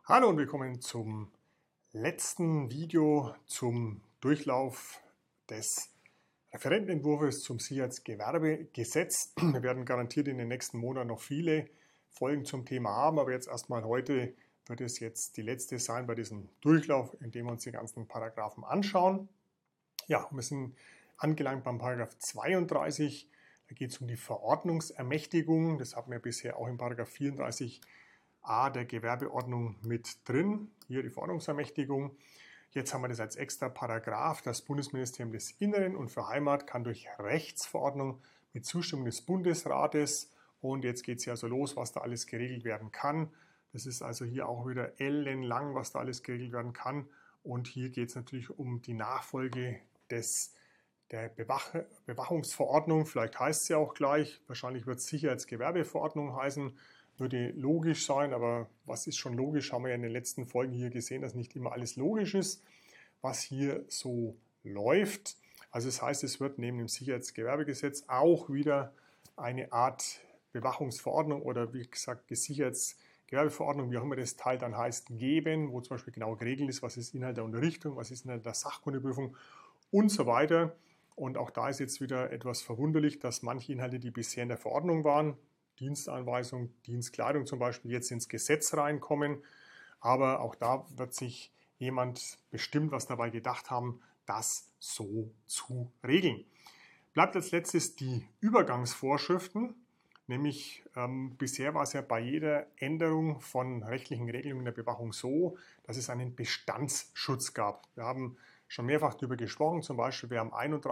Hallo und willkommen zum letzten Video zum Durchlauf des Referentenentwurfs zum Sicherheitsgewerbegesetz. Wir werden garantiert in den nächsten Monaten noch viele Folgen zum Thema haben, aber jetzt erstmal heute wird es jetzt die letzte sein bei diesem Durchlauf, in dem wir uns die ganzen Paragraphen anschauen. Ja, wir sind angelangt beim Paragraph 32. Da geht es um die Verordnungsermächtigung. Das hatten wir bisher auch im Paragraph 34a der Gewerbeordnung mit drin. Hier die Verordnungsermächtigung. Jetzt haben wir das als extra Paragraph. Das Bundesministerium des Inneren und für Heimat kann durch Rechtsverordnung mit Zustimmung des Bundesrates, und jetzt geht es ja so los, was da alles geregelt werden kann. Das ist also hier auch wieder ellenlang, was da alles geregelt werden kann. Und hier geht es natürlich um die Nachfolge der Bewachungsverordnung. Vielleicht heißt es ja auch gleich. Wahrscheinlich wird es Sicherheitsgewerbeverordnung heißen. Würde logisch sein, aber was ist schon logisch, haben wir ja in den letzten Folgen hier gesehen, dass nicht immer alles logisch ist, was hier so läuft. Also das heißt, es wird neben dem Sicherheitsgewerbegesetz auch wieder eine Art Bewachungsverordnung oder wie gesagt Sicherheitsgewerbeverordnung, wie auch immer das Teil dann heißt, geben, wo zum Beispiel genau geregelt ist, was ist Inhalt der Unterrichtung, was ist Inhalt der Sachkundeprüfung und so weiter. Und auch da ist jetzt wieder etwas verwunderlich, dass manche Inhalte, die bisher in der Verordnung waren, Dienstanweisung, Dienstkleidung zum Beispiel, jetzt ins Gesetz reinkommen. Aber auch da wird sich jemand bestimmt was dabei gedacht haben, das so zu regeln. Bleibt als letztes die Übergangsvorschriften. Nämlich bisher war es ja bei jeder Änderung von rechtlichen Regelungen der Bewachung so, dass es einen Bestandsschutz gab. Wir haben schon mehrfach darüber gesprochen, zum Beispiel wer am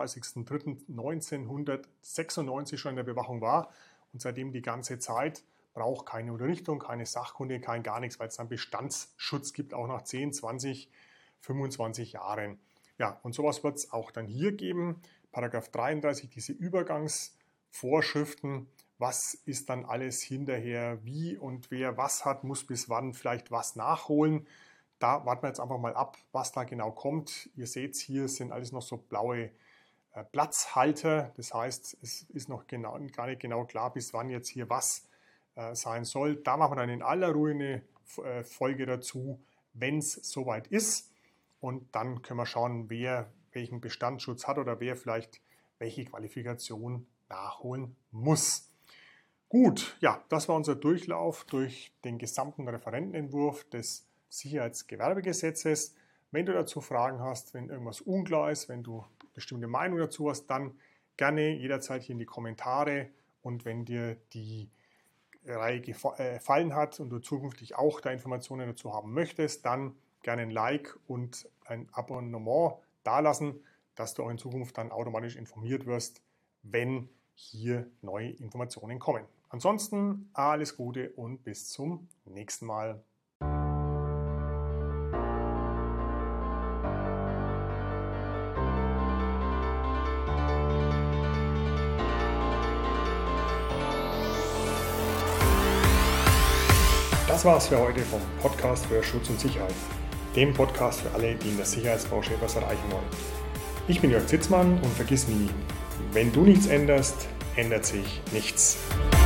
31.03.1996 schon in der Bewachung war, und seitdem die ganze Zeit braucht keine Unterrichtung, keine Sachkunde, kein gar nichts, weil es dann Bestandsschutz gibt, auch nach 10, 20, 25 Jahren. Ja, und sowas wird es auch dann hier geben. Paragraph 33, diese Übergangsvorschriften. Was ist dann alles hinterher, wie und wer was hat, muss bis wann vielleicht was nachholen. Da warten wir jetzt einfach mal ab, was da genau kommt. Ihr seht, hier sind alles noch so blaue Platzhalter, das heißt, es ist noch gar nicht genau klar, bis wann jetzt hier was sein soll. Da machen wir dann in aller Ruhe eine Folge dazu, wenn es soweit ist. Und dann können wir schauen, wer welchen Bestandsschutz hat oder wer vielleicht welche Qualifikation nachholen muss. Gut, ja, das war unser Durchlauf durch den gesamten Referentenentwurf des Sicherheitsgewerbegesetzes. Wenn du dazu Fragen hast, wenn irgendwas unklar ist, wenn du bestimmte Meinung dazu hast, dann gerne jederzeit hier in die Kommentare, und wenn dir die Reihe gefallen hat und du zukünftig auch da Informationen dazu haben möchtest, dann gerne ein Like und ein Abonnement dalassen, dass du auch in Zukunft dann automatisch informiert wirst, wenn hier neue Informationen kommen. Ansonsten alles Gute und bis zum nächsten Mal. Das war's für heute vom Podcast für Schutz und Sicherheit, dem Podcast für alle, die in der Sicherheitsbranche etwas erreichen wollen. Ich bin Jörg Zitzmann und vergiss nie, wenn du nichts änderst, ändert sich nichts.